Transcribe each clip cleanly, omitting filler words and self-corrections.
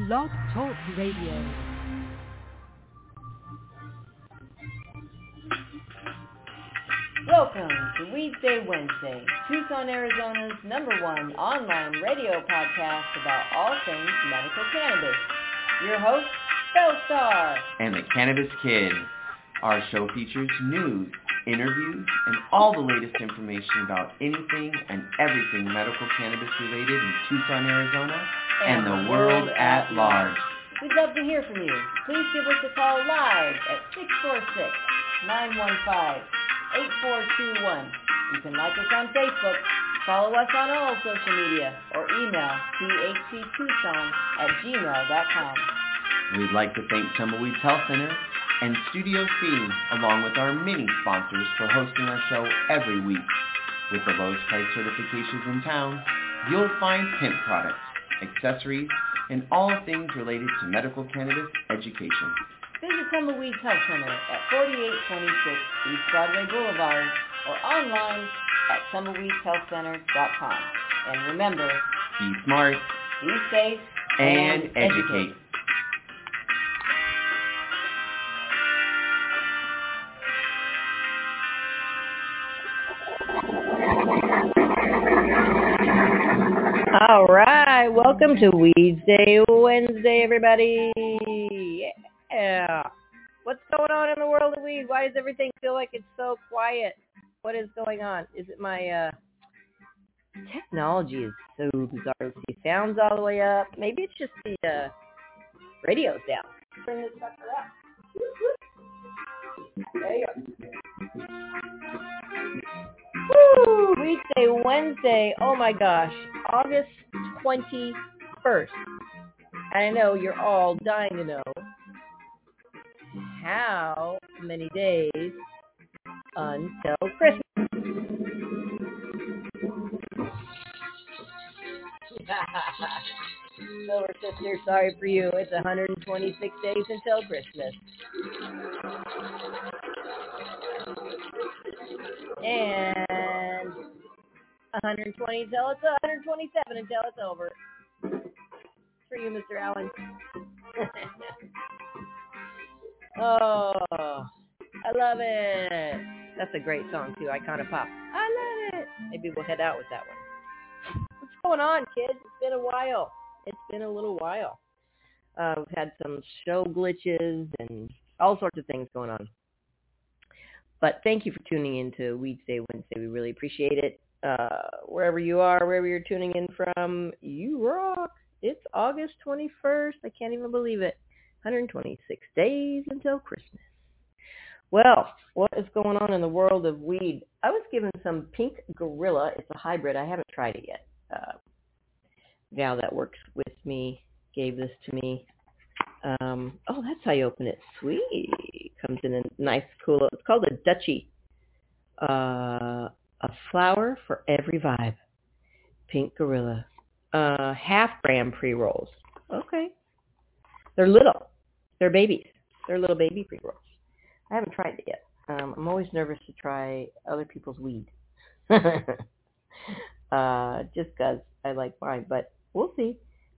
Blog Talk Radio. Welcome to Weedsday Wednesday, Tucson, Arizona's #1 online radio podcast about all things medical cannabis. Your host, Bellstar. And the Cannabis Kid. Our show features news, interviews, and all the latest information about anything and everything medical cannabis related in Tucson, Arizona, and the world at large. We'd love to hear from you. Please give us a call live at 646-915-8421. You can like us on Facebook, follow us on all social media, or email thctucson@gmail.com. We'd like to thank Tumbleweeds Health Center and Studio C, along with our many sponsors, for hosting our show every week. With the lowest price certifications in town, you'll find hemp products, accessories, and all things related to medical cannabis education. Visit Tumbleweeds Health Center at 4826 East Broadway Boulevard or online at tumbleweedshealthcenter.com. And remember, be smart, be safe, and educate. All right, welcome to Weedsday Wednesday, everybody. Yeah. What's going on in the world of weed? Why does everything feel like it's so quiet? What is going on? Is it my technology is so bizarre. The sound's all the way up. Maybe it's just the radio's down. Turn this sucker up. There you go. Woo! Weedsday Wednesday. Oh my gosh. August 21st. I know you're all dying to know how many days until Christmas. Silver Sister, sorry for you. It's 126 days until Christmas. And 120 until it's 127 until it's over. For you, Mr. Allen. Oh, I love it. That's a great song, too. Icona Pop. I love it. Maybe we'll head out with that one. What's going on, kids? It's been a while. It's been a little while. We've had some show glitches and all sorts of things going on. But thank you for tuning in to Weedsday Wednesday. We really appreciate it. Wherever you are, wherever you're tuning in from, you rock. It's August 21st. I can't even believe it. 126 days until Christmas. Well, what is going on in the world of weed? I was given some Pink Gorilla. It's a hybrid. I haven't tried it yet. Gal that works with me gave this to me. Oh, that's how you open it. Sweet. Comes in a nice, cool, it's called a Dutchie. A flower for every vibe. Pink Gorilla. Half-gram pre-rolls. Okay. They're little. They're babies. They're little baby pre-rolls. I haven't tried it yet. I'm always nervous to try other people's weed. Just because I like mine, but we'll see.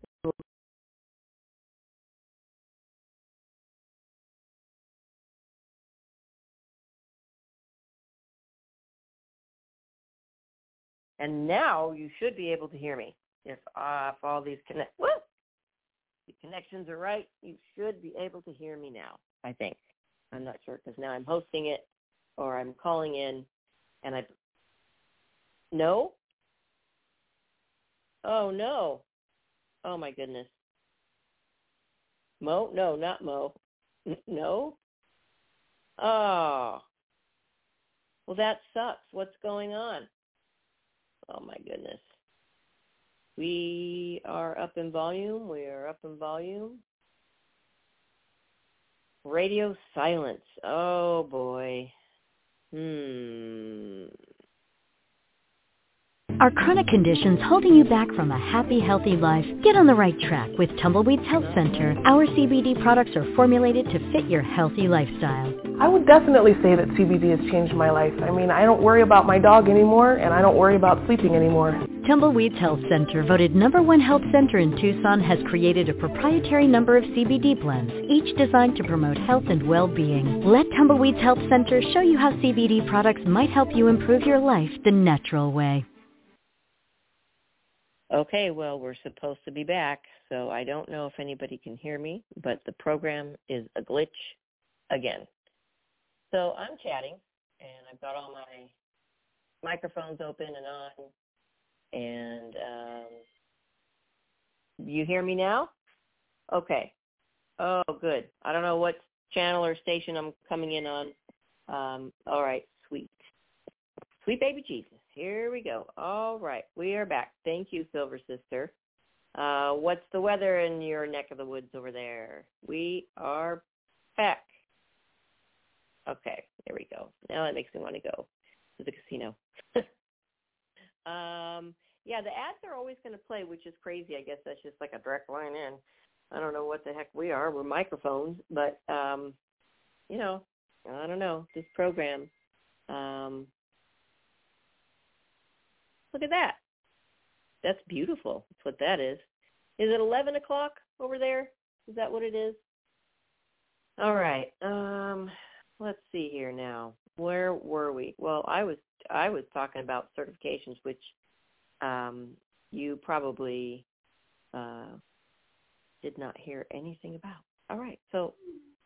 And now you should be able to hear me. If all these connections are right, you should be able to hear me now, I think. I'm not sure because now I'm hosting it or I'm calling in and No? Oh, no. Oh, my goodness. Mo? No, not Mo. No? Oh. Well, that sucks. What's going on? Oh, my goodness. We are up in volume. We are up in volume. Radio silence. Oh, boy. Are chronic conditions holding you back from a happy, healthy life? Get on the right track with Tumbleweeds Health Center. Our CBD products are formulated to fit your healthy lifestyle. I would definitely say that CBD has changed my life. I mean, I don't worry about my dog anymore, and I don't worry about sleeping anymore. Tumbleweeds Health Center, voted #1 health center in Tucson, has created a proprietary number of CBD blends, each designed to promote health and well-being. Let Tumbleweeds Health Center show you how CBD products might help you improve your life the natural way. Okay, well, we're supposed to be back, so I don't know if anybody can hear me, but the program is a glitch again. So I'm chatting, and I've got all my microphones open and on, and you hear me now? Okay. Oh, good. I don't know what channel or station I'm coming in on. All right, sweet. Sweet baby Jesus. Here we go. All right, we are back. Thank you, Silver Sister. What's the weather in your neck of the woods over there? We are back. Okay, there we go. Now that makes me want to go to the casino. Yeah, the ads are always going to play, which is crazy. I guess that's just like a direct line in. I don't know what the heck we are. We're microphones, but, you know, I don't know. This program, look at that. That's beautiful. That's what that is. Is it 11 o'clock over there? Is that what it is? All right. Let's see here now. Where were we? Well, I was talking about certifications, which you probably did not hear anything about. All right. So,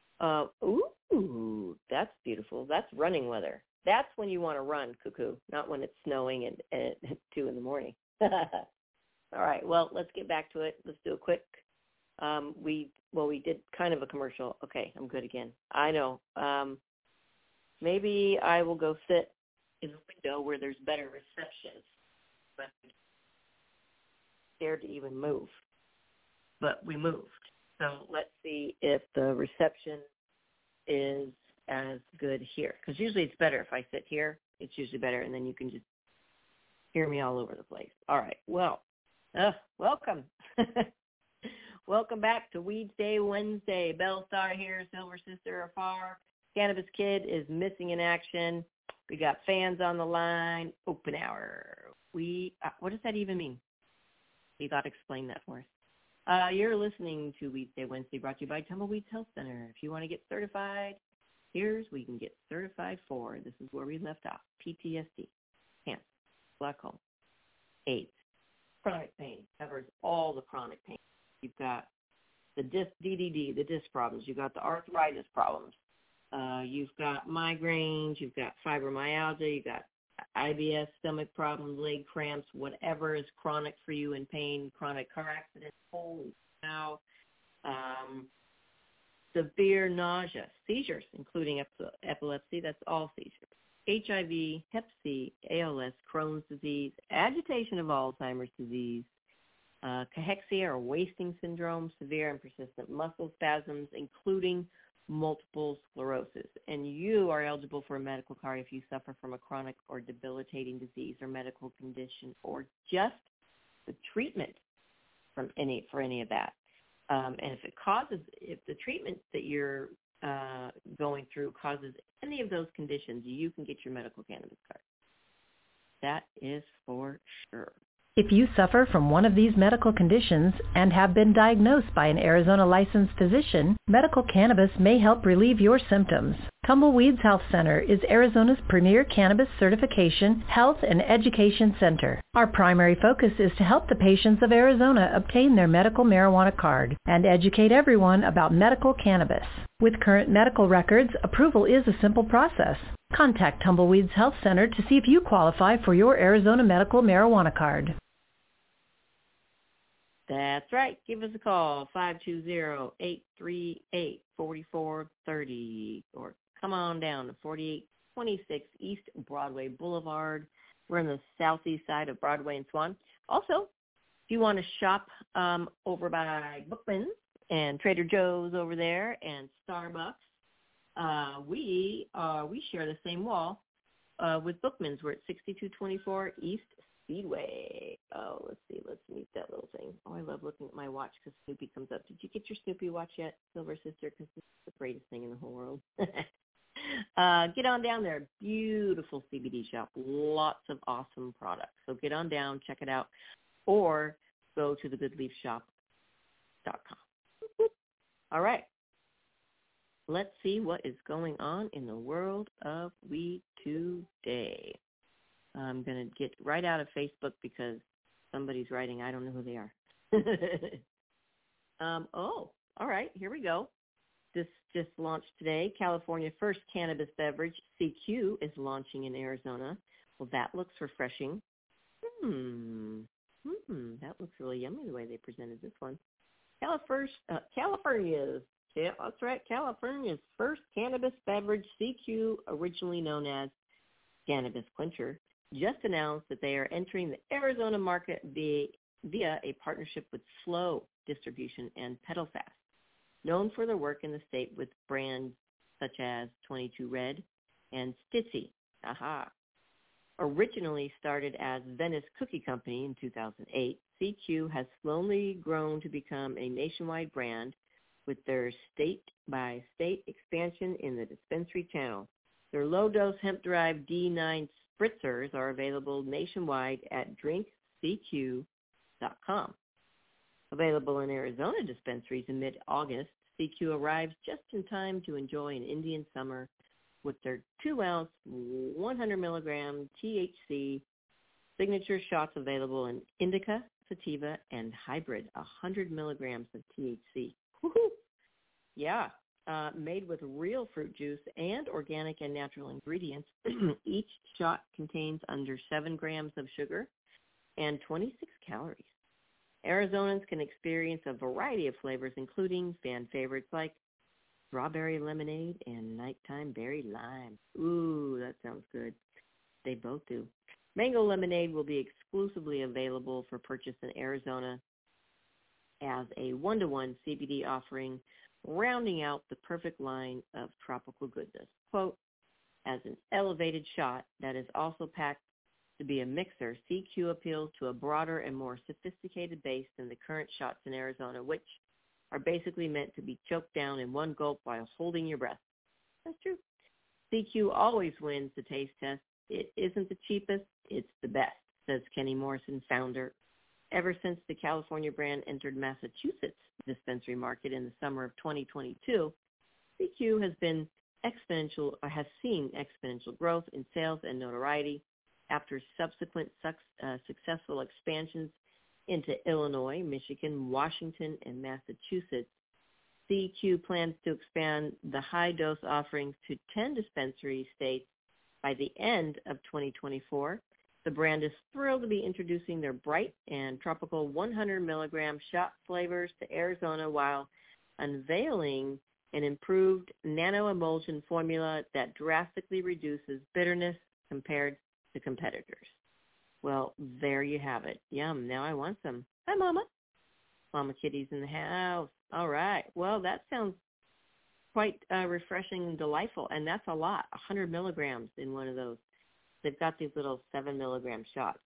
ooh, that's beautiful. That's running weather. That's when you want to run, cuckoo, not when it's snowing at 2 in the morning. All right. Well, let's get back to it. Let's do a quick. We did kind of a commercial. Okay, I'm good again. I know. Maybe I will go sit in the window where there's better reception. But I'm scared to even move. But we moved. So let's see if the reception is as good here. Because usually it's better if I sit here. It's usually better, and then you can just hear me all over the place. All right. Well, welcome. Welcome back to Weeds Day Wednesday. Bellstar here, Silver Sister afar. Cannabis Kid is missing in action. We got fans on the line. Open hour. What does that even mean? You got to explain that for us. You're listening to Weeds Day Wednesday, brought to you by Tumbleweeds Health Center. If you want to get certified, here's what you can get certified for. This is where we left off. PTSD, cancer, glaucoma, AIDS, chronic pain. Covers all the chronic pain. You've got the DDD, the disc problems. You've got the arthritis problems. You've got migraines. You've got fibromyalgia. You've got IBS, stomach problems, leg cramps, whatever is chronic for you in pain, chronic car accidents, holy cow, severe nausea, seizures, including epilepsy, that's all seizures, HIV, Hep C, ALS, Crohn's disease, agitation of Alzheimer's disease, cachexia or wasting syndrome, severe and persistent muscle spasms, including multiple sclerosis. And you are eligible for a medical card if you suffer from a chronic or debilitating disease or medical condition, or just the treatment for any of that. And if the treatment that you're going through causes any of those conditions, you can get your medical cannabis card. That is for sure. If you suffer from one of these medical conditions and have been diagnosed by an Arizona licensed physician, medical cannabis may help relieve your symptoms. Tumbleweeds Health Center is Arizona's premier cannabis certification, health, and education center. Our primary focus is to help the patients of Arizona obtain their medical marijuana card and educate everyone about medical cannabis. With current medical records, approval is a simple process. Contact Tumbleweeds Health Center to see if you qualify for your Arizona medical marijuana card. That's right. Give us a call, 520-838-4430, or come on down to 4826 East Broadway Boulevard. We're on the southeast side of Broadway and Swan. Also, if you want to shop over by Bookman's and Trader Joe's over there and Starbucks, we share the same wall with Bookman's. We're at 6224 East Speedway. Oh, let's see. Let's meet that little thing. Oh, I love looking at my watch because Snoopy comes up. Did you get your Snoopy watch yet, Silver Sister? Because this is the greatest thing in the whole world. Get on down there. Beautiful CBD shop. Lots of awesome products. So get on down, check it out, or go to thegoodleafshop.com. All right. Let's see what is going on in the world of weed today. I'm going to get right out of Facebook because somebody's writing. I don't know who they are. All right. Here we go. This just launched today. California's first cannabis beverage, CQ, is launching in Arizona. Well, that looks refreshing. That looks really yummy the way they presented this one. California's first cannabis beverage, CQ, originally known as Cannabis Quencher, just announced that they are entering the Arizona market via a partnership with Slow Distribution and PedalFast, known for their work in the state with brands such as 22 Red and Stitzy. Originally started as Venice Cookie Company in 2008, CQ has slowly grown to become a nationwide brand with their state-by-state expansion in the dispensary channel. Their low-dose hemp-derived D9 spritzers are available nationwide at drinkcq.com. Available in Arizona dispensaries in mid-August, CQ arrives just in time to enjoy an Indian summer with their 2-ounce, 100-milligram THC signature shots available in indica, sativa, and hybrid, 100 milligrams of THC. Woohoo! Yeah, made with real fruit juice and organic and natural ingredients. Each shot contains under 7 grams of sugar and 26 calories. Arizonans can experience a variety of flavors, including fan favorites like strawberry lemonade and nighttime berry lime. Ooh, that sounds good. They both do. Mango lemonade will be exclusively available for purchase in Arizona as a 1-to-1 CBD offering, rounding out the perfect line of tropical goodness. Quote, as an elevated shot that is also packed to be a mixer, CQ appeals to a broader and more sophisticated base than the current shots in Arizona, which are basically meant to be choked down in one gulp while holding your breath. That's true. CQ always wins the taste test. It isn't the cheapest, it's the best, says Kenny Morrison, founder. Ever since the California brand entered Massachusetts dispensary market in the summer of 2022, CQ has seen exponential growth in sales and notoriety after subsequent successful expansions into Illinois, Michigan, Washington, and Massachusetts. CQ plans to expand the high-dose offerings to 10 dispensary states by the end of 2024. The brand is thrilled to be introducing their bright and tropical 100-milligram shot flavors to Arizona while unveiling an improved nano-emulsion formula that drastically reduces bitterness compared to competitors. Well, there you have it. Yum. Now I want some. Hi, Mama. Mama Kitty's in the house. All right. Well, that sounds quite refreshing and delightful, and that's a lot, 100 milligrams in one of those. They've got these little 7-milligram shots.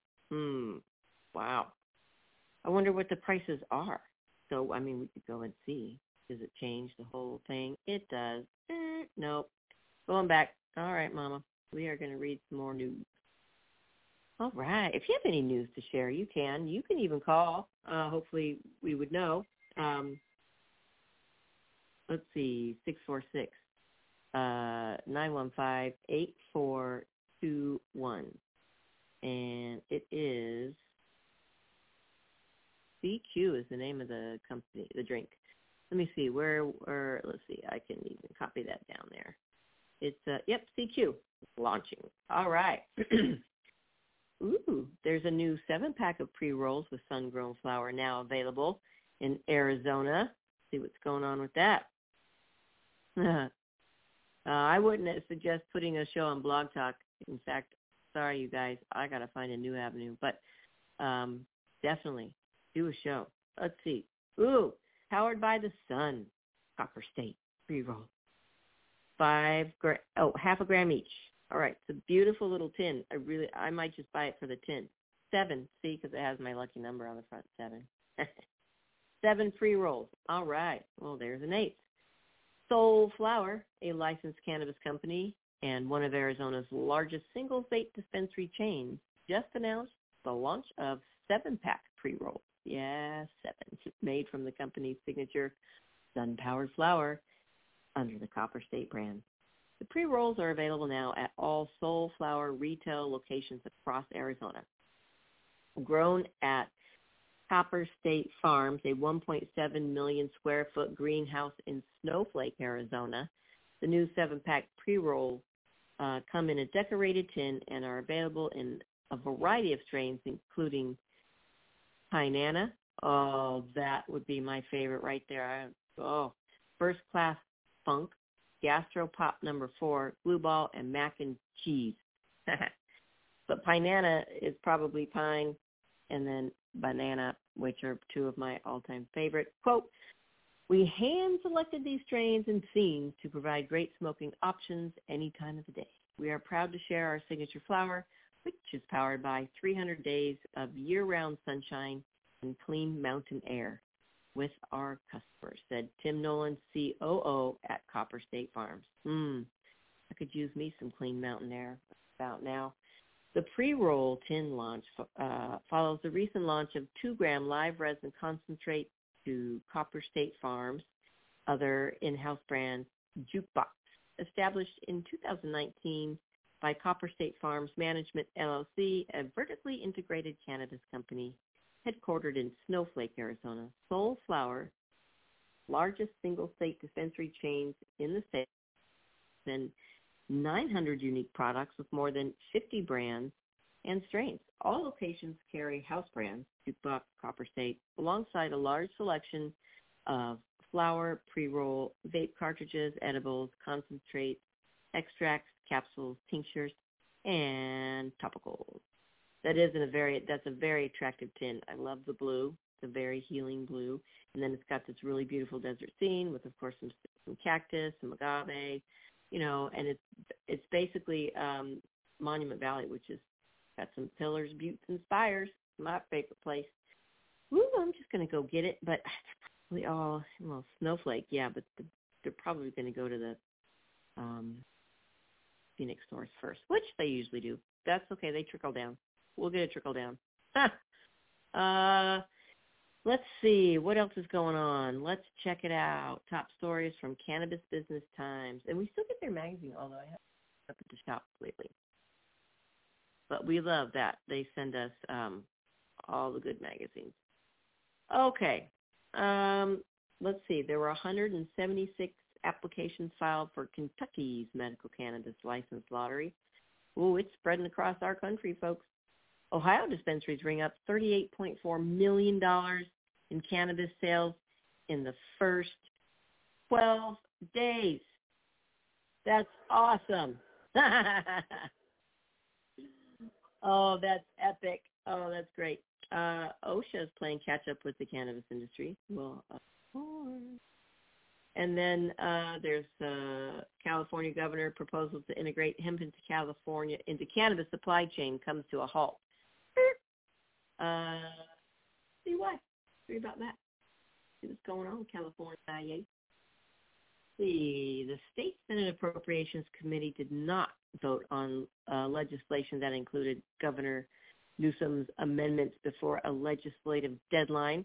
Wow. I wonder what the prices are. So, we could go and see. Does it change the whole thing? It does. Nope. Going back. All right, Mama. We are going to read some more news. All right. If you have any news to share, you can. You can even call. Hopefully we would know. Let's see, 646-915-8421. And it is, CQ is the name of the company, the drink. Let me see, let's see, I can even copy that down there. It's, CQ, launching. All right. Ooh, there's a new 7-pack of pre-rolls with sun-grown flower now available in Arizona. See what's going on with that. I wouldn't suggest putting a show on Blog Talk. In fact, sorry, you guys, I got to find a new avenue. But definitely do a show. Let's see. Ooh, Powered by the Sun, Copper State pre-roll. Half a gram each. All right, it's a beautiful little tin. I might just buy it for the tin. 7, see, because it has my lucky number on the front, 7. 7 pre-rolls. All right, well, there's an 8. Soul Flower, a licensed cannabis company and one of Arizona's largest single-state dispensary chains, just announced the launch of 7-pack pre-rolls. Yeah, 7, made from the company's signature sun-powered flower under the Copper State brand. The pre-rolls are available now at all Soul Flower retail locations across Arizona. Grown at Copper State Farms, a 1.7 million square foot greenhouse in Snowflake, Arizona, the new 7-pack pre-rolls come in a decorated tin and are available in a variety of strains, including Pinana. Oh, that would be my favorite right there. First Class Funk, Gastro Pop No. 4, Glue Ball, and Mac and Cheese. But Pinana is probably pine, and then banana, which are two of my all-time favorite. Quote, "We hand-selected these strains and themes to provide great smoking options any time of the day. We are proud to share our signature flower, which is powered by 300 days of year-round sunshine and clean mountain air with our customers," said Tim Nolan, COO at Copper State Farms. I could use me some clean mountain air about now. The pre-roll tin launch follows the recent launch of 2-gram live resin concentrate to Copper State Farms, other in-house brand Jukebox, established in 2019 by Copper State Farms Management, LLC, a vertically integrated cannabis company headquartered in Snowflake, Arizona. Soul Flower, largest single-state dispensary chains in the state, and 900 unique products with more than 50 brands and strains. All locations carry house brands, Jukebox, Copper State, alongside a large selection of flower, pre-roll, vape cartridges, edibles, concentrates, extracts, capsules, tinctures, and topicals. That's a very attractive tin. I love the blue. It's a very healing blue. And then it's got this really beautiful desert scene with, of course, some cactus, some agave, and it's basically Monument Valley, which is got some pillars, buttes, and spires. My favorite place. Ooh, I'm just going to go get it, but probably Snowflake, yeah, but they're probably going to go to the Phoenix stores first, which they usually do. That's okay. They trickle down. We'll get a trickle down. Let's see. What else is going on? Let's check it out. Top stories from Cannabis Business Times. And we still get their magazine, although I haven't up at the shop lately. But we love that. They send us all the good magazines. Okay. Let's see. There were 176 applications filed for Kentucky's medical cannabis license lottery. Ooh, it's spreading across our country, folks. Ohio dispensaries ring up $38.4 million in cannabis sales in the first 12 days. That's awesome. Oh, that's epic. Oh, that's great. OSHA is playing catch-up with the cannabis industry. Well, of course. And then there's California governor proposal to integrate hemp into cannabis supply chain comes to a halt. See why? Read about that. See what's going on in California. See, the State Senate Appropriations Committee did not vote on legislation that included Governor Newsom's amendments before a legislative deadline.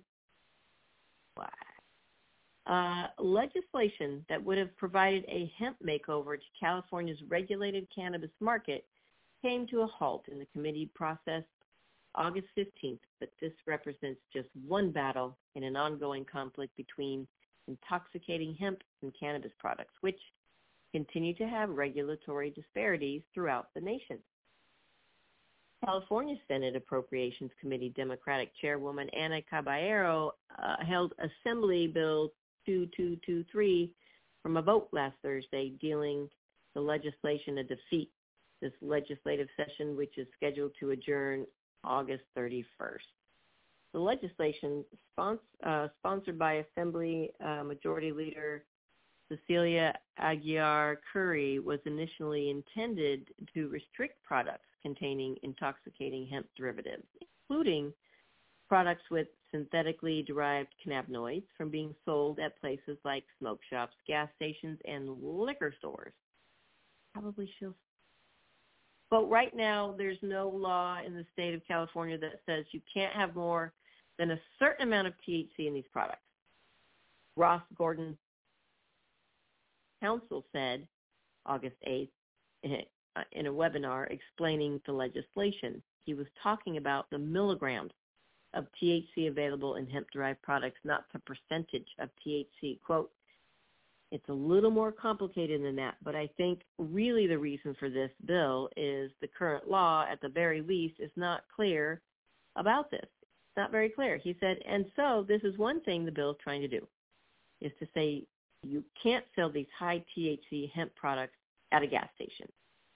Why? Legislation that would have provided a hemp makeover to California's regulated cannabis market came to a halt in the committee process August 15th, but this represents just one battle in an ongoing conflict between intoxicating hemp and cannabis products, which continue to have regulatory disparities throughout the nation. California Senate Appropriations Committee Democratic Chairwoman Ana Caballero held Assembly Bill 2223 from a vote last Thursday, dealing the legislation a defeat this legislative session, which is scheduled to adjourn August 31st. The legislation, sponsored by Assembly Majority Leader Cecilia Aguilar Curry, was initially intended to restrict products containing intoxicating hemp derivatives, including products with synthetically derived cannabinoids from being sold at places like smoke shops, gas stations, and liquor stores. Probably she'll. But right now, there's no law in the state of California that says you can't have more than a certain amount of THC in these products. Ross Gordon Counsel said August 8th in a webinar explaining the legislation. He was talking about the milligrams of THC available in hemp-derived products, not the percentage of THC. Quote, it's a little more complicated than that, but I think really the reason for this bill is the current law, at the very least, is not clear about this. It's not very clear. He said, and so this is one thing the bill is trying to do, is to say you can't sell these high THC hemp products at a gas station.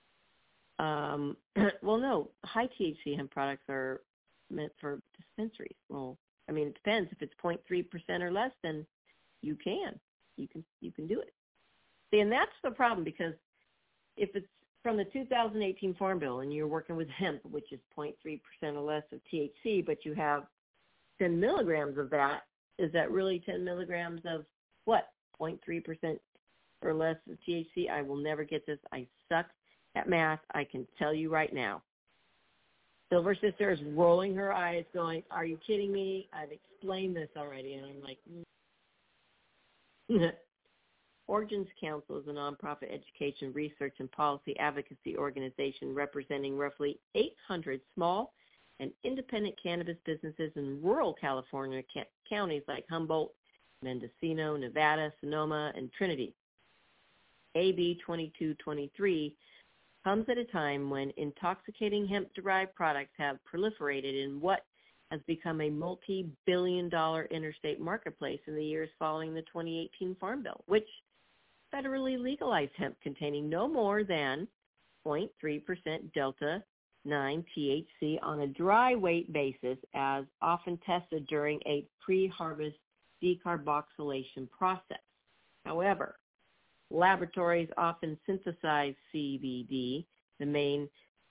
Well, no, high THC hemp products are meant for dispensaries. Well, I mean, it depends. If it's 0.3% or less, then you can do it. See, and that's the problem, because if it's from the 2018 Farm Bill and you're working with hemp, which is 0.3% or less of THC, but you have 10 milligrams of that, is that really 10 milligrams of what? 0.3% or less of THC? I will never get this. I suck at math. I can tell you right now. Silver Sister is rolling her eyes going, are you kidding me? I've explained this already. And I'm like, Origins Council is a nonprofit education, research, and policy advocacy organization representing roughly 800 small and independent cannabis businesses in rural California counties like Humboldt, Mendocino, Nevada, Sonoma, and Trinity. AB 2223 comes at a time when intoxicating hemp-derived products have proliferated in what has become a multi-billion-dollar interstate marketplace in the years following the 2018 Farm Bill, which federally legalized hemp containing no more than 0.3% Delta-9 THC on a dry weight basis, as often tested during a pre-harvest decarboxylation process. However, laboratories often synthesize CBD, the main,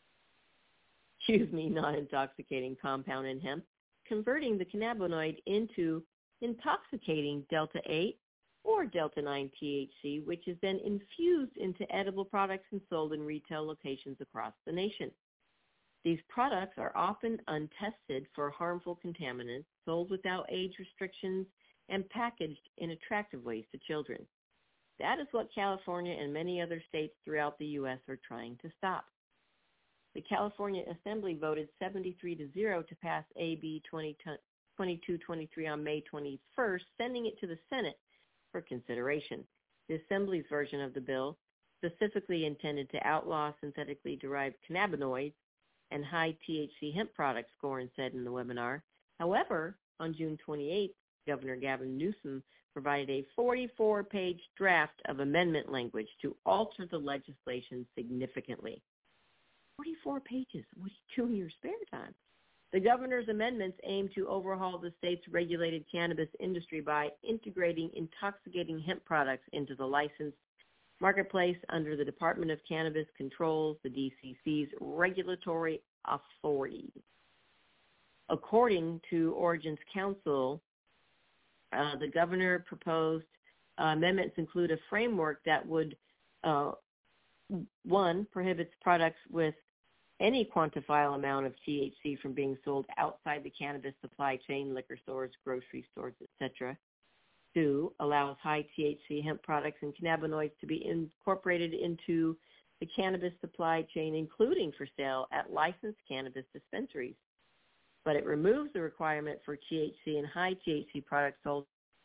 non-intoxicating compound in hemp, converting the cannabinoid into intoxicating Delta-8 or Delta-9 THC, which is then infused into edible products and sold in retail locations across the nation. These products are often untested for harmful contaminants, sold without age restrictions, and packaged in attractive ways to children. That is what California and many other states throughout the U.S. are trying to stop. The California Assembly voted 73-0 to pass AB 2223 on May 21st, sending it to the Senate for consideration. The Assembly's version of the bill, specifically intended to outlaw synthetically derived cannabinoids and high THC hemp products, Gorin said in the webinar. However, on June 28th, Governor Gavin Newsom provided a 44-page draft of amendment language to alter the legislation significantly. 44 pages. What do you do in your spare time? The governor's amendments aim to overhaul the state's regulated cannabis industry by integrating intoxicating hemp products into the licensed marketplace under the Department of Cannabis Control's, the DCC's, regulatory authorities. According to Origins Council, the governor proposed amendments include a framework that would, one, prohibits products with any quantifiable amount of THC from being sold outside the cannabis supply chain, liquor stores, grocery stores, etc. Two, allows high THC hemp products and cannabinoids to be incorporated into the cannabis supply chain, including for sale at licensed cannabis dispensaries. But it removes the requirement for THC and high THC products sold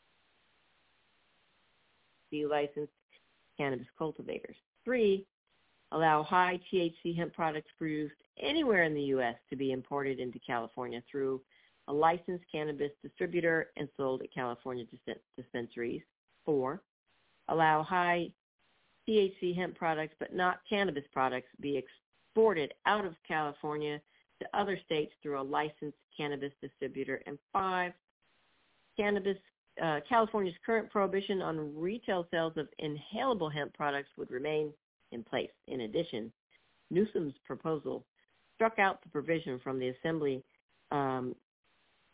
to licensed cannabis cultivators. Three, allow high THC hemp products produced anywhere in the U.S. to be imported into California through a licensed cannabis distributor and sold at California dispensaries. Four, allow high THC hemp products but not cannabis products be exported out of California to other states through a licensed cannabis distributor. And five, California's current prohibition on retail sales of inhalable hemp products would remain in place. In addition, Newsom's proposal struck out the provision from the Assembly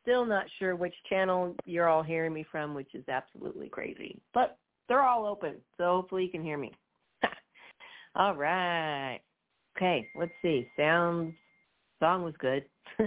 still not sure which channel you're all hearing me from, which is absolutely crazy. But they're all open, so hopefully you can hear me. All right. Okay, let's see. Song was good.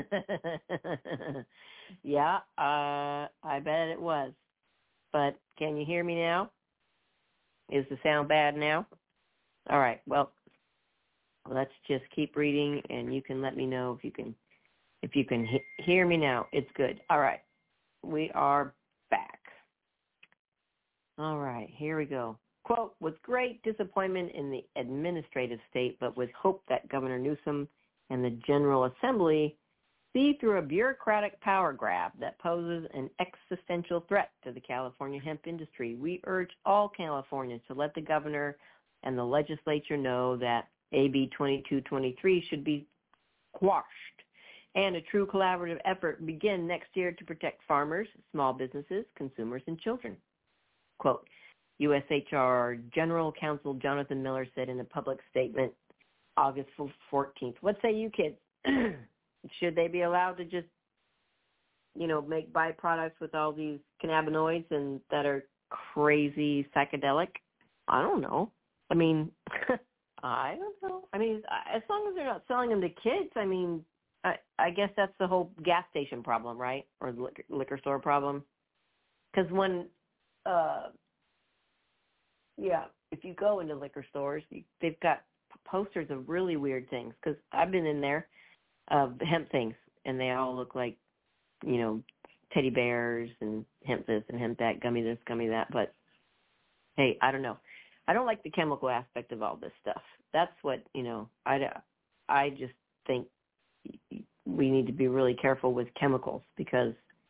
Yeah, I bet it was. But can you hear me now? Is the sound bad now? All right, well, let's just keep reading, and you can let me know if you can hear me now. It's good. All right, we are back. All right, here we go. Quote, with great disappointment in the administrative state, but with hope that Governor Newsom and the General Assembly see through a bureaucratic power grab that poses an existential threat to the California hemp industry, we urge all Californians to let the governor and the legislature know that AB 2223 should be quashed and a true collaborative effort begin next year to protect farmers, small businesses, consumers, and children. Quote, USHR General Counsel Jonathan Miller said in a public statement August 14th. What say you kids? Should they be allowed to just, make byproducts with all these cannabinoids and that are crazy psychedelic? I don't know. I mean, I don't know. I mean, as long as they're not selling them to kids, I mean, I guess that's the whole gas station problem, right? Or liquor store problem. Because when, if you go into liquor stores, they've got posters of really weird things. Because I've been in there, hemp things, and they all look like, teddy bears and hemp this and hemp that, gummy this, gummy that. But, hey, I don't know. I don't like the chemical aspect of all this stuff. That's what, I just think we need to be really careful with chemicals because,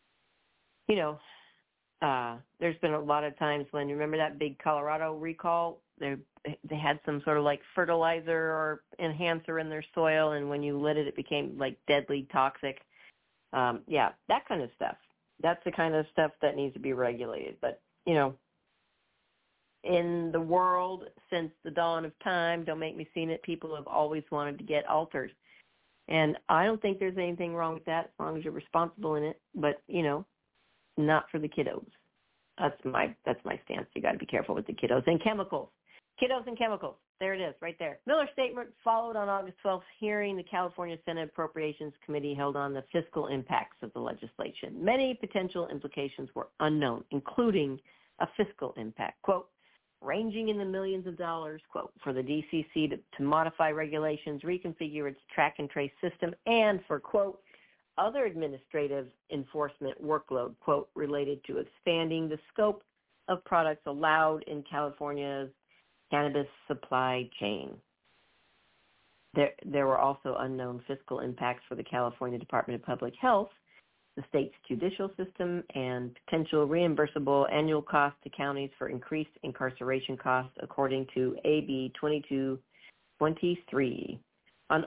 there's been a lot of times when, remember that big Colorado recall? They had some sort of like fertilizer or enhancer in their soil, and when you lit it, it became like deadly toxic. That kind of stuff. That's the kind of stuff that needs to be regulated. But, in the world since the dawn of time, don't make me seen it, people have always wanted to get altered. And I don't think there's anything wrong with that as long as you're responsible in it. But, not for the kiddos. That's my stance. You got to be careful with the kiddos and chemicals. Kiddos and chemicals. There it is, right there. Miller's statement followed on August 12th hearing the California Senate Appropriations Committee held on the fiscal impacts of the legislation. Many potential implications were unknown, including a fiscal impact, quote, ranging in the millions of dollars, quote, for the DCC to modify regulations, reconfigure its track and trace system, and for, quote, other administrative enforcement workload, quote, related to expanding the scope of products allowed in California's cannabis supply chain. There were also unknown fiscal impacts for the California Department of Public Health, the state's judicial system, and potential reimbursable annual costs to counties for increased incarceration costs, according to AB 2223. On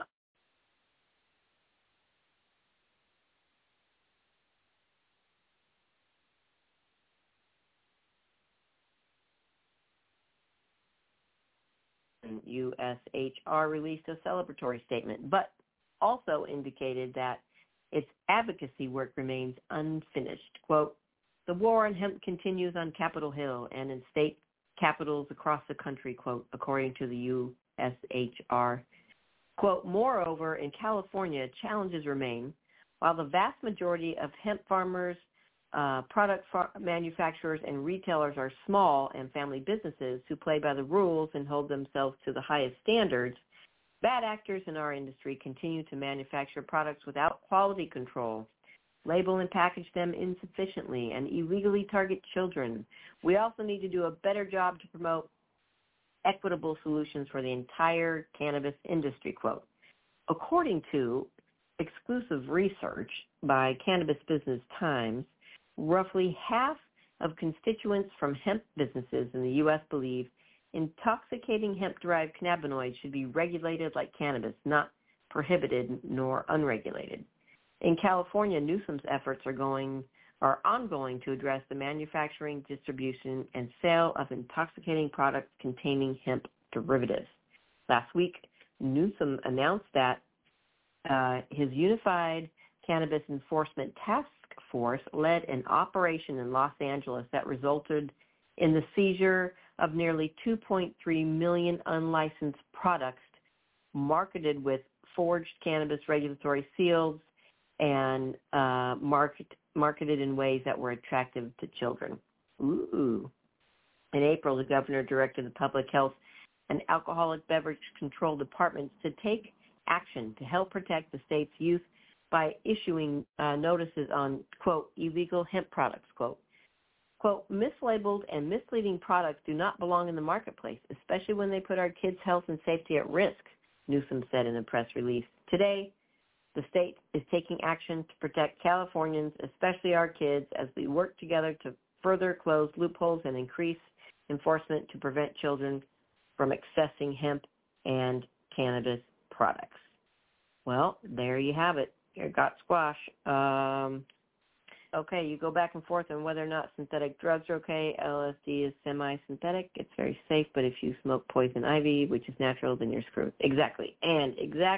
USHR released a celebratory statement, but also indicated that its advocacy work remains unfinished. Quote, the war on hemp continues on Capitol Hill and in state capitals across the country, quote, according to the USHR. Quote, moreover, in California, challenges remain. While the vast majority of hemp farmers, product manufacturers, and retailers are small and family businesses who play by the rules and hold themselves to the highest standards, bad actors in our industry continue to manufacture products without quality control, label and package them insufficiently, and illegally target children. We also need to do a better job to promote equitable solutions for the entire cannabis industry, quote. According to exclusive research by Cannabis Business Times, roughly half of constituents from hemp businesses in the U.S. believe intoxicating hemp-derived cannabinoids should be regulated like cannabis, not prohibited nor unregulated. In California, Newsom's efforts are ongoing to address the manufacturing, distribution, and sale of intoxicating products containing hemp derivatives. Last week, Newsom announced that his Unified Cannabis Enforcement Task Force led an operation in Los Angeles that resulted in the seizure of nearly 2.3 million unlicensed products marketed with forged cannabis regulatory seals and marketed in ways that were attractive to children. Ooh. In April, the governor directed the Public Health and Alcoholic Beverage Control Departments to take action to help protect the state's youth by issuing notices on, quote, illegal hemp products, quote. Quote, mislabeled and misleading products do not belong in the marketplace, especially when they put our kids' health and safety at risk, Newsom said in a press release. Today, the state is taking action to protect Californians, especially our kids, as we work together to further close loopholes and increase enforcement to prevent children from accessing hemp and cannabis products. Well, there you have it. You got squash. Okay, you go back and forth on whether or not synthetic drugs are okay. LSD is semi-synthetic. It's very safe, but if you smoke poison ivy, which is natural, then you're screwed. Exactly. And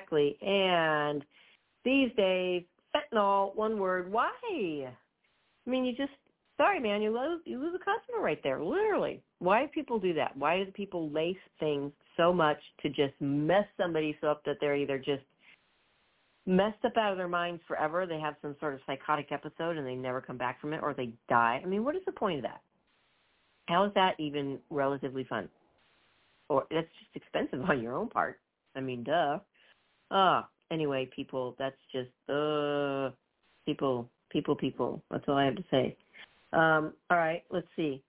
these days, fentanyl, one word. Why? I mean, sorry, man, you lose a customer right there, literally. Why do people do that? Why do people lace things so much to just mess somebody so up that they're either just messed up out of their minds forever, they have some sort of psychotic episode and they never come back from it, or they die? I mean, what is the point of that? How is that even relatively fun? Or that's just expensive on your own part. I mean, duh. Anyway, people, that's just people. That's all I have to say. All right, let's see.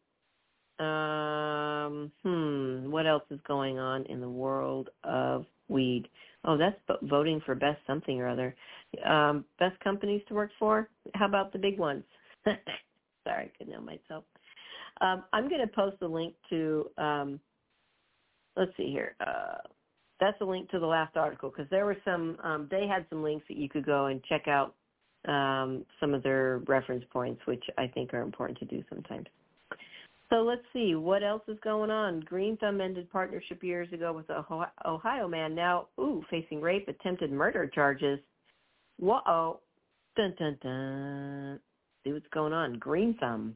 What else is going on in the world of weed? Oh, that's voting for best something or other. Best companies to work for? How about the big ones? Sorry, I couldn't help myself. I'm going to post a link to, let's see here. That's a link to the last article, because there were some, they had some links that you could go and check out some of their reference points, which I think are important to do sometimes. So let's see, what else is going on? Green Thumb ended partnership years ago with an Ohio man, now, facing rape, attempted murder charges. Whoa. Dun, dun, dun. See what's going on. Green Thumb.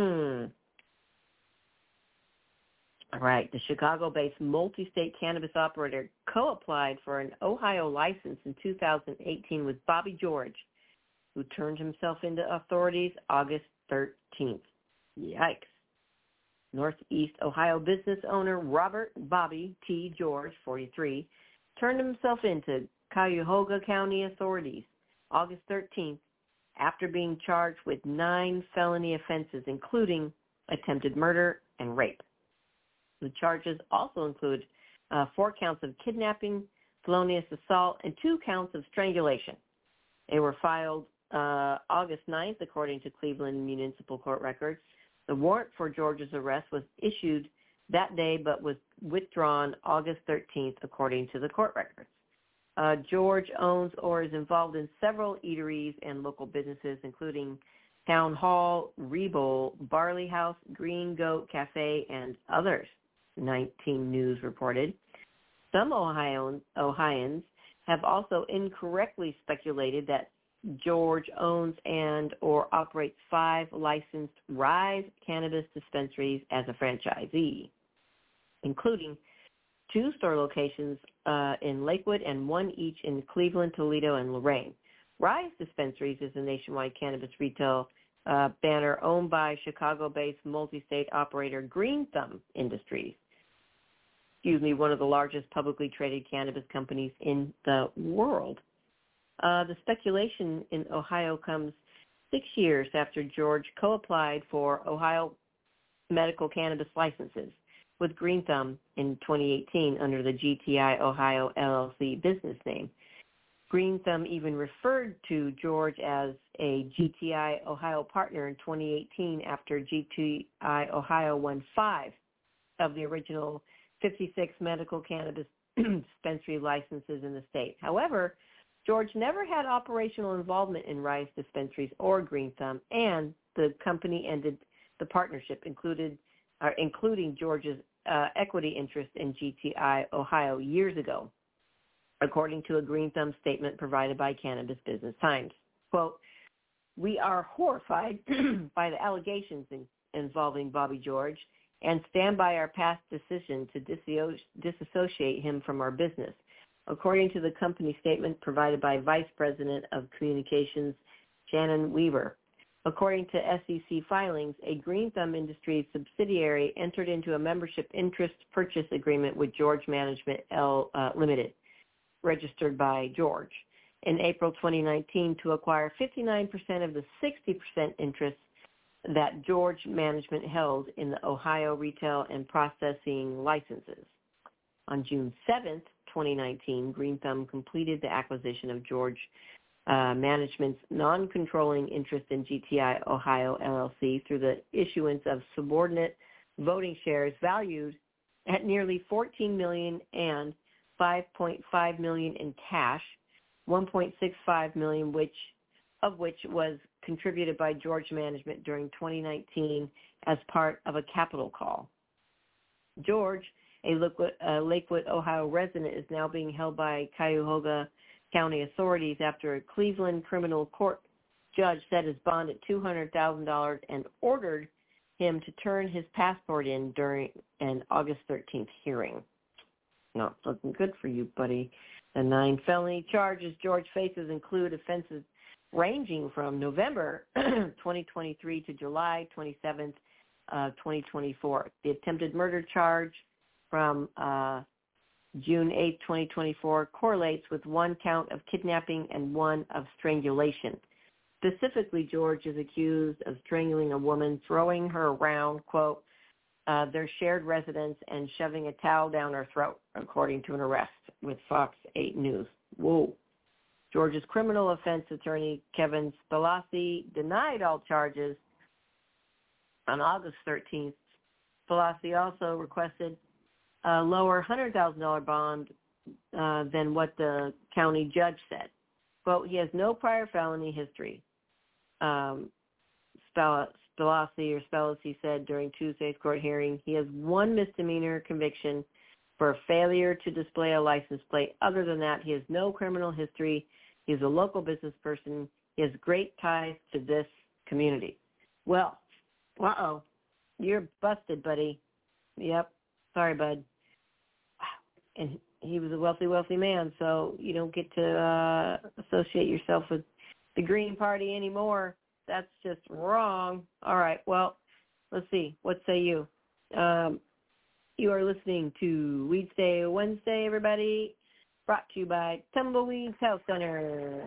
All right, the Chicago-based multi-state cannabis operator co-applied for an Ohio license in 2018 with Bobby George, who turned himself into authorities August 13th. Yikes. Northeast Ohio business owner Robert Bobby T. George, 43, turned himself into Cuyahoga County authorities August 13th after being charged with 9 felony offenses, including attempted murder and rape. The charges also include 4 counts of kidnapping, felonious assault, and 2 counts of strangulation. They were filed August 9th, according to Cleveland Municipal Court records. The warrant for George's arrest was issued that day but was withdrawn August 13th, according to the court records. George owns or is involved in several eateries and local businesses, including Town Hall, Rebel, Barley House, Green Goat Cafe, and others, 19 News reported. Some Ohioans have also incorrectly speculated that George owns and or operates 5 licensed Rise cannabis dispensaries as a franchisee, including 2 store locations in Lakewood and 1 each in Cleveland, Toledo, and Lorain. Rise Dispensaries is a nationwide cannabis retail banner owned by Chicago-based multi-state operator Green Thumb Industries. One of the largest publicly traded cannabis companies in the world. The speculation in Ohio comes 6 years after George co-applied for Ohio medical cannabis licenses with Green Thumb in 2018 under the GTI Ohio LLC business name. Green Thumb even referred to George as a GTI Ohio partner in 2018 after GTI Ohio won 5 of the original 56 medical cannabis dispensary licenses in the state. However, George never had operational involvement in Rise Dispensaries or Green Thumb, and the company ended the partnership, including George's equity interest in GTI Ohio years ago, according to a Green Thumb statement provided by Cannabis Business Times. Quote, We are horrified by the allegations involving Bobby George and stand by our past decision to disassociate him from our business, according to the company statement provided by Vice President of Communications Shannon Weaver. According to SEC filings, a Green Thumb Industries subsidiary entered into a membership interest purchase agreement with George Management Limited, registered by George, in April 2019 to acquire 59% of the 60% interest that George Management held in the Ohio retail and processing licenses. On June 7th, 2019, Green Thumb completed the acquisition of George Management's non-controlling interest in GTI Ohio LLC through the issuance of subordinate voting shares valued at nearly $14 million and $5.5 million in cash, $1.65 million of which was contributed by George Management during 2019 as part of a capital call. George, a Lakewood, Ohio resident, is now being held by Cuyahoga County authorities after a Cleveland criminal court judge set his bond at $200,000 and ordered him to turn his passport in during an August 13th hearing. Not looking good for you, buddy. The 9 felony charges George faces include offenses ranging from November 2023 to July 27th, 2024. The attempted murder charge from June 8, 2024, correlates with 1 count of kidnapping and 1 of strangulation. Specifically, George is accused of strangling a woman, throwing her around, quote, their shared residence, and shoving a towel down her throat, according to an arrest with Fox 8 News. Whoa. George's criminal offense attorney, Kevin Spilossi, denied all charges. On August 13th, Spilossi also requested a lower $100,000 bond than what the county judge said. Quote, he has no prior felony history, Spilossi said during Tuesday's court hearing. He has 1 misdemeanor conviction for failure to display a license plate. Other than that, he has no criminal history. He's a local business person. He has great ties to this community. Well, you're busted, buddy. Yep. Sorry, bud. And he was a wealthy man, so you don't get to associate yourself with the Green Party anymore. That's just wrong. All right, well, let's see. What say you? You are listening to Weedsday Wednesday, everybody, brought to you by Tumbleweeds Health Center,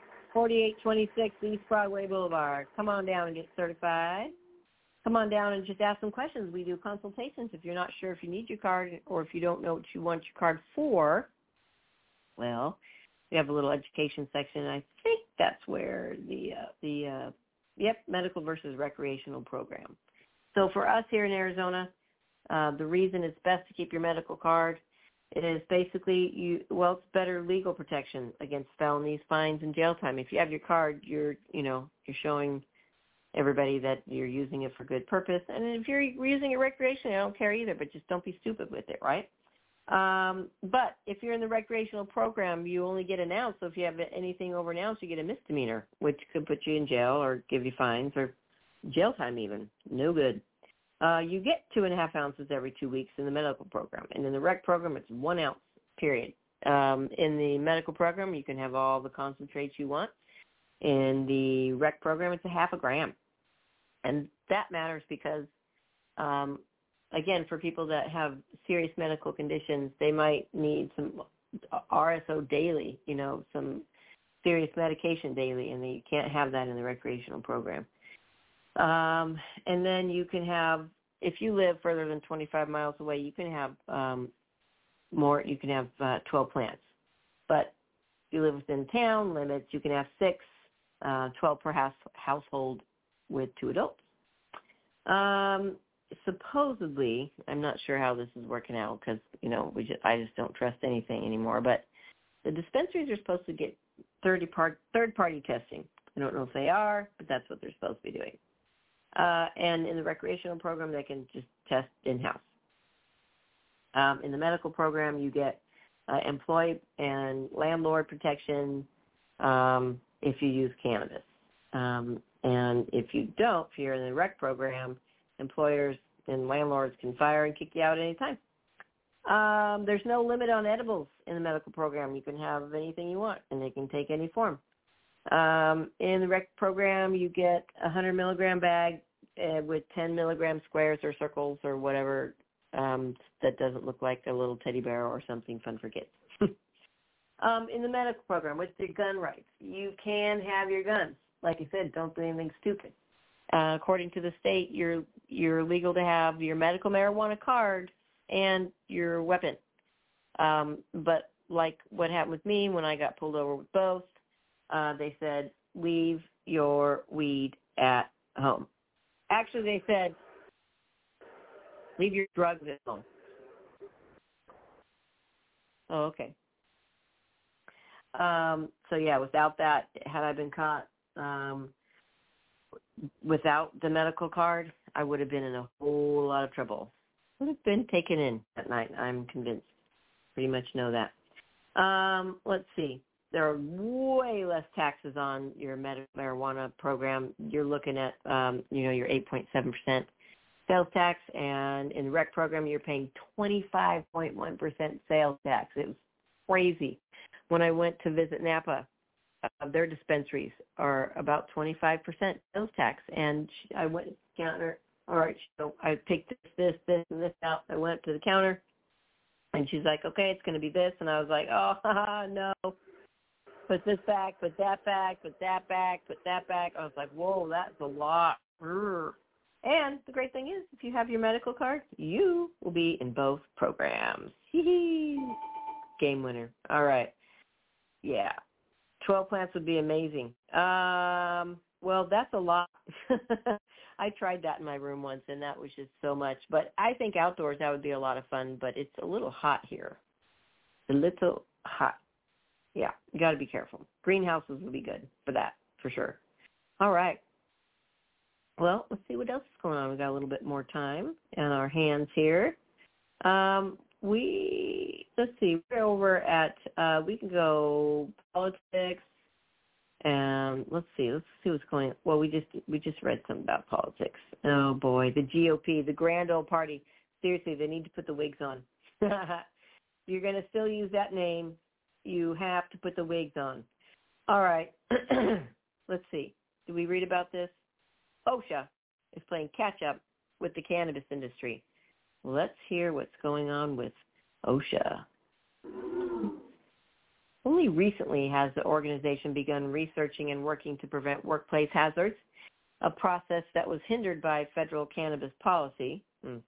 4826 East Broadway Boulevard. Come on down and get certified. Come on down and just ask some questions. We do consultations. If you're not sure if you need your card or if you don't know what you want your card for, well, we have a little education section. I think that's where the medical versus recreational program. So for us here in Arizona, the reason it's best to keep your medical card is basically it's better legal protection against felonies, fines, and jail time. If you have your card, you're showing everybody that you're using it for good purpose. And if you're using it recreationally, I don't care either, but just don't be stupid with it, right? But if you're in the recreational program, you only get an ounce. So if you have anything over an ounce, you get a misdemeanor, which could put you in jail or give you fines or jail time even. No good. You get 2.5 ounces every 2 weeks in the medical program. And in the rec program, it's 1 ounce, period. In the medical program, you can have all the concentrates you want. In the rec program, it's 0.5 gram. And that matters because, again, for people that have serious medical conditions, they might need some RSO daily, some serious medication daily, and you can't have that in the recreational program. And then you can have, if you live further than 25 miles away, you can have 12 plants. But if you live within town limits, you can have 6, 12 per household with 2 adults. Supposedly, I'm not sure how this is working out because, I just don't trust anything anymore, but the dispensaries are supposed to get third-party testing. I don't know if they are, but that's what they're supposed to be doing. And in the recreational program, they can just test in-house. In the medical program, you get employee and landlord protection if you use cannabis. And if you don't, if you're in the rec program, employers and landlords can fire and kick you out any time. There's no limit on edibles in the medical program. You can have anything you want, and they can take any form. In the rec program, you get a 100 milligram bag with 10 milligram squares or circles or whatever that doesn't look like a little teddy bear or something fun for kids. In the medical program, with your gun rights, you can have your guns. Like I said, don't do anything stupid. According to the state, you're legal to have your medical marijuana card and your weapon. But like what happened with me when I got pulled over with both, they said, leave your weed at home. Actually, they said, leave your drugs at home. Oh, okay. So yeah, without that, had I been caught without the medical card, I would have been in a whole lot of trouble. Would have been taken in at night, I'm convinced. Pretty much know that. Let's see. There are way less taxes on your marijuana program. You're looking at, your 8.7% sales tax, and in the rec program, you're paying 25.1% sales tax. It was crazy. When I went to visit Napa, their dispensaries are about 25% sales tax, and I went to the counter. All right, so I picked this, and this out. I went to the counter, and she's like, okay, it's going to be this. And I was like, oh, no. Put this back, put that back, put that back, put that back. I was like, whoa, that's a lot. And the great thing is, if you have your medical card, you will be in both programs. Game winner. All right. Yeah. 12 plants would be amazing. Well, that's a lot. I tried that in my room once, and that was just so much. But I think outdoors that would be a lot of fun, but it's a little hot here. A little hot. Yeah, you got to be careful. Greenhouses would be good for that, for sure. All right. Well, let's see what else is going on. We got a little bit more time on our hands here. Let's see, we're over at, we can go politics, and let's see what's going on. Well, we just read something about politics. Oh boy, the GOP, the grand old party. Seriously, they need to put the wigs on. You're going to still use that name. You have to put the wigs on. All right. Let's see. Did we read about this? OSHA is playing catch-up with the cannabis industry. Let's hear what's going on with OSHA. Only recently has the organization begun researching and working to prevent workplace hazards, a process that was hindered by federal cannabis policy.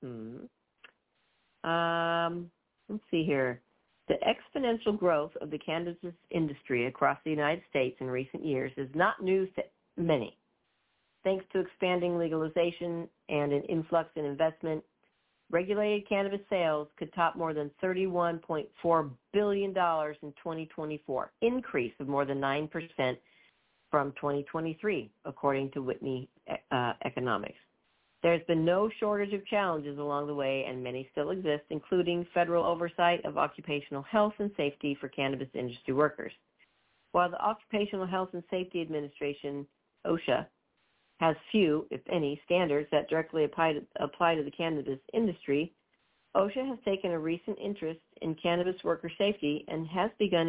Let's see here. The exponential growth of the cannabis industry across the United States in recent years is not news to many. Thanks to expanding legalization and an influx in investment, regulated cannabis sales could top more than $31.4 billion in 2024, increase of more than 9% from 2023, according to Whitney Economics. There's been no shortage of challenges along the way, and many still exist, including federal oversight of occupational health and safety for cannabis industry workers. While the Occupational Health and Safety Administration, OSHA, has few, if any, standards that directly apply to the cannabis industry, OSHA has taken a recent interest in cannabis worker safety and has begun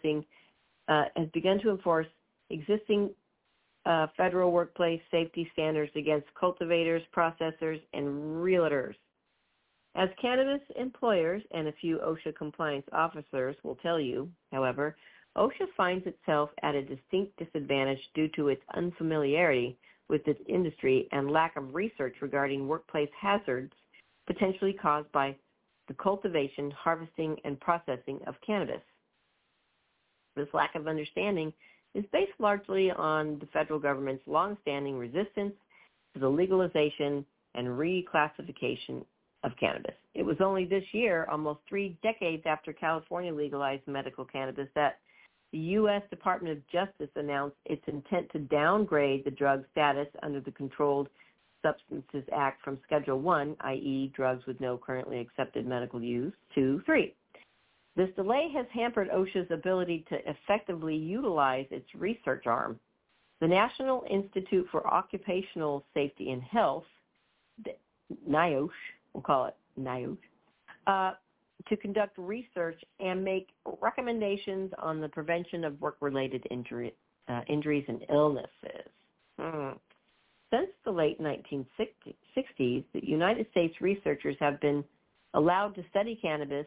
to enforce existing federal workplace safety standards against cultivators, processors, and realtors. As cannabis employers and a few OSHA compliance officers will tell you, however, OSHA finds itself at a distinct disadvantage due to its unfamiliarity with its industry and lack of research regarding workplace hazards potentially caused by the cultivation, harvesting, and processing of cannabis. This lack of understanding is based largely on the federal government's longstanding resistance to the legalization and reclassification of cannabis. It was only this year, almost 3 decades after California legalized medical cannabis, that the U.S. Department of Justice announced its intent to downgrade the drug status under the Controlled Substances Act from Schedule I, i.e. drugs with no currently accepted medical use, to 3. This delay has hampered OSHA's ability to effectively utilize its research arm. The National Institute for Occupational Safety and Health, NIOSH, we'll call it NIOSH, to conduct research and make recommendations on the prevention of work-related injuries and illnesses. Since the late 1960s, the United States researchers have been allowed to study cannabis,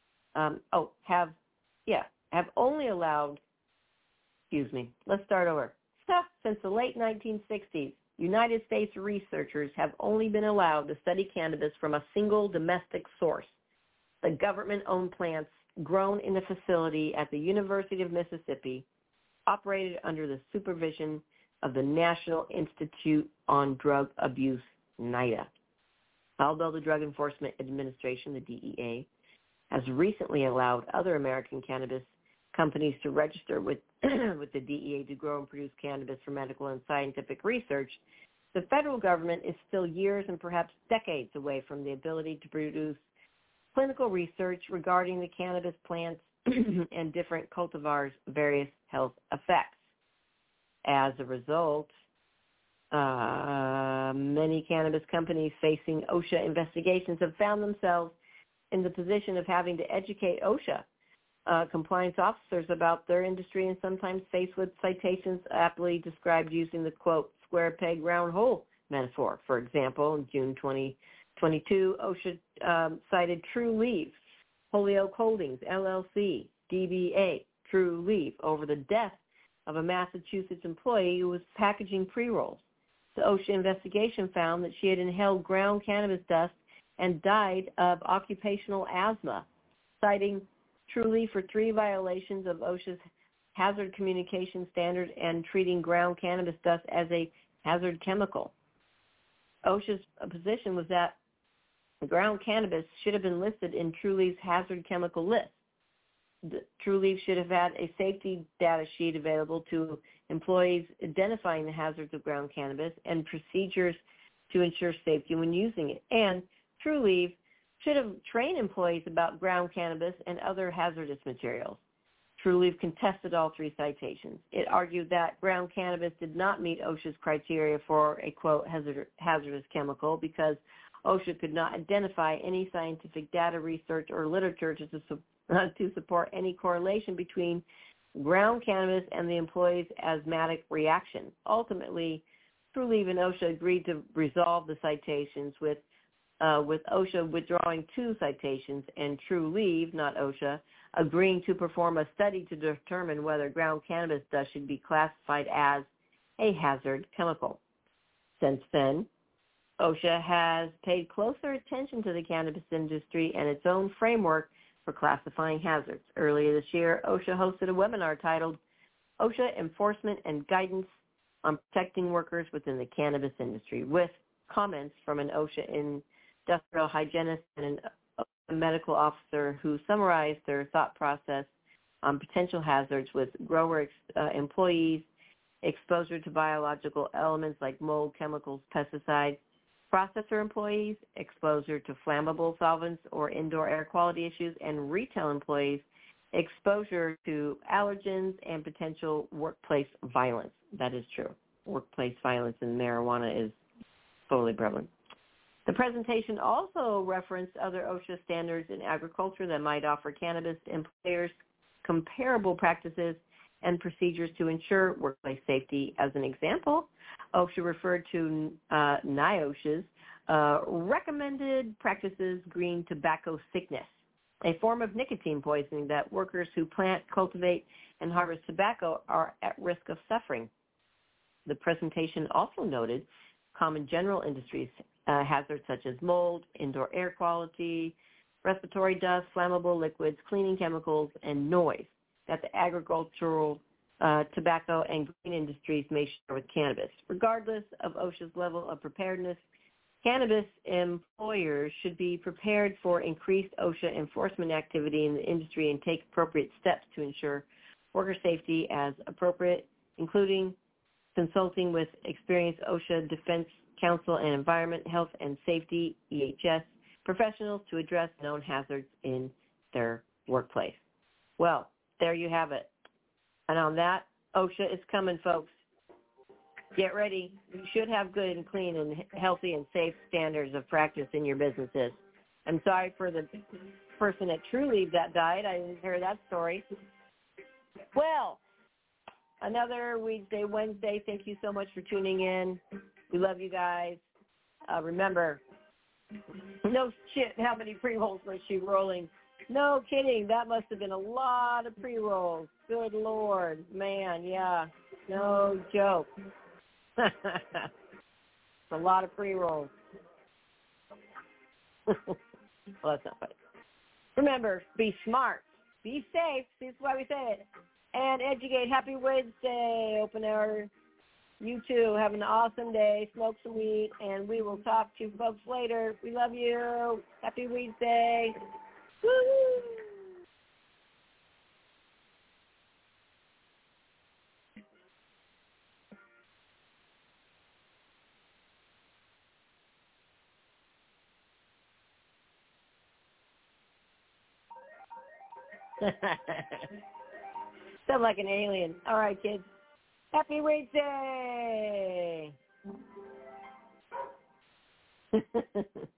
Since the late 1960s, United States researchers have only been allowed to study cannabis from a single domestic source, the government-owned plants grown in a facility at the University of Mississippi, operated under the supervision of the National Institute on Drug Abuse, NIDA. Although the Drug Enforcement Administration, the DEA, has recently allowed other American cannabis companies to register with the DEA to grow and produce cannabis for medical and scientific research, the federal government is still years and perhaps decades away from the ability to produce clinical research regarding the cannabis plants and different cultivars' various health effects. As a result, many cannabis companies facing OSHA investigations have found themselves in the position of having to educate OSHA compliance officers about their industry, and sometimes faced with citations aptly described using the, quote, square peg, round hole metaphor. For example, in June 2022, OSHA cited True Leaf, Holyoke Holdings, LLC, DBA, True Leaf, over the death of a Massachusetts employee who was packaging pre-rolls. The OSHA investigation found that she had inhaled ground cannabis dust and died of occupational asthma, citing True Leaf for 3 violations of OSHA's hazard communication standard and treating ground cannabis dust as a hazard chemical. OSHA's position was that ground cannabis should have been listed in True Leaf's hazard chemical list. True Leaf should have had a safety data sheet available to employees identifying the hazards of ground cannabis and procedures to ensure safety when using it. And True Leaf should have trained employees about ground cannabis and other hazardous materials. True Leaf contested all 3 citations. It argued that ground cannabis did not meet OSHA's criteria for a, quote, hazardous chemical because OSHA could not identify any scientific data, research, or literature to support any correlation between ground cannabis and the employee's asthmatic reaction. Ultimately, True Leaf and OSHA agreed to resolve the citations with OSHA withdrawing 2 citations and True Leaf, not OSHA, agreeing to perform a study to determine whether ground cannabis dust should be classified as a hazard chemical. Since then, OSHA has paid closer attention to the cannabis industry and its own framework for classifying hazards. Earlier this year, OSHA hosted a webinar titled OSHA Enforcement and Guidance on Protecting Workers Within the Cannabis Industry, with comments from an OSHA industrial hygienist and a medical officer who summarized their thought process on potential hazards with grower employees, exposure to biological elements like mold, chemicals, pesticides, processor employees, exposure to flammable solvents or indoor air quality issues, and retail employees, exposure to allergens and potential workplace violence. That is true. Workplace violence in marijuana is totally prevalent. The presentation also referenced other OSHA standards in agriculture that might offer cannabis employers comparable practices and procedures to ensure workplace safety. As an example, OSHA referred to NIOSH's recommended practices green tobacco sickness, a form of nicotine poisoning that workers who plant, cultivate, and harvest tobacco are at risk of suffering. The presentation also noted common general industries hazards such as mold, indoor air quality, respiratory dust, flammable liquids, cleaning chemicals, and noise that the agricultural, tobacco, and green industries may share with cannabis. Regardless of OSHA's level of preparedness, cannabis employers should be prepared for increased OSHA enforcement activity in the industry and take appropriate steps to ensure worker safety as appropriate, including consulting with experienced OSHA Defense Council and Environment, Health and Safety, EHS, professionals to address known hazards in their workplace. Well, there you have it. And on that, OSHA is coming, folks. Get ready. You should have good and clean and healthy and safe standards of practice in your businesses. I'm sorry for the person at True Leave that died. I didn't hear that story. Well, another Weedsday, Wednesday. Thank you so much for tuning in. We love you guys. Remember, no shit, how many pre-rolls was she rolling? No kidding. That must have been a lot of pre-rolls. Good Lord. Man, yeah. No joke. It's a lot of pre-rolls. Well, that's not funny. Remember, be smart. Be safe. See, that's why we say it. And educate. Happy Wednesday. Open hour. You too. Have an awesome day. Smoke some weed. And we will talk to you folks later. We love you. Happy Wednesday. Woo! Sound like an alien. All right, kids. Happy Wednesday!